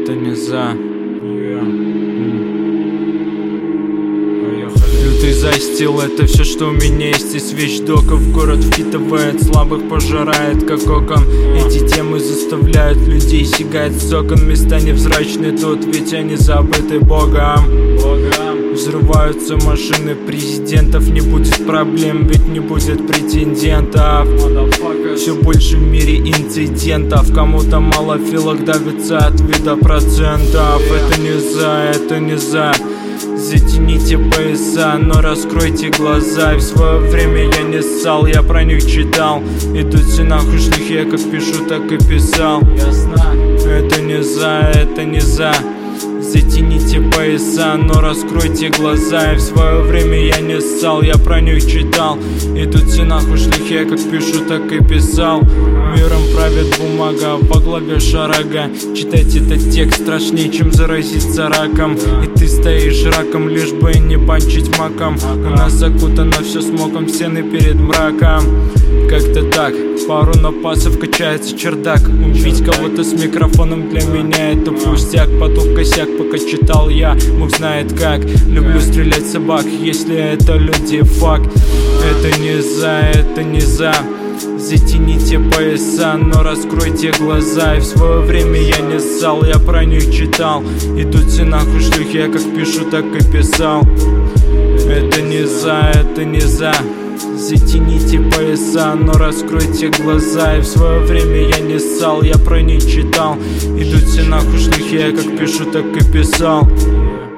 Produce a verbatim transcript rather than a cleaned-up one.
это не за. Лютый застил, это все, что у меня есть из вещдоков. Город впитывает, слабых пожирает, как окон. Эти темы заставляют людей сигать с окон. Места невзрачные тут, ведь они забыты Богом. Взрываются машины президентов. Не будет проблем, ведь не будет претендентов. Все больше в мире инцидентов. Кому-то мало филок, давится от вида процентов. Это не за, это не за. Затяните пояса, но раскройте глаза. И в свое время я не ссал, я про них читал. Идут все нахуй шлюхи, я как пишу, так и писал. Это не за, это не за. Затяните пояса, но раскройте глаза. И в свое время я не ссал, я про них читал. Идут все нахуй шлюхи, я как пишу, так и писал. Миром правит бумага, по голове шарага. Читать этот текст страшнее, чем заразиться раком. И ты стоишь раком, лишь бы не банчить маком. У нас закутано все смоком, стены перед мраком. Как-то так, пару напасов, качается чердак. Убить кого-то с микрофоном для меня это пустяк. Потом косяк, пока читал я, Бог знает как. Люблю стрелять собак, если это люди, фак. Это не за, это не за. Затяните пояса, но раскройте глаза. И в свое время я не ссал, я про них читал. Идут все нахуй шлюхи, я как пишу, так и писал. Это не за, это не за. Затяните пояса, но раскройте глаза. И в свое время я не ссал, я про них читал. Идут все нахуй шлюхи, я как пишу, так и писал.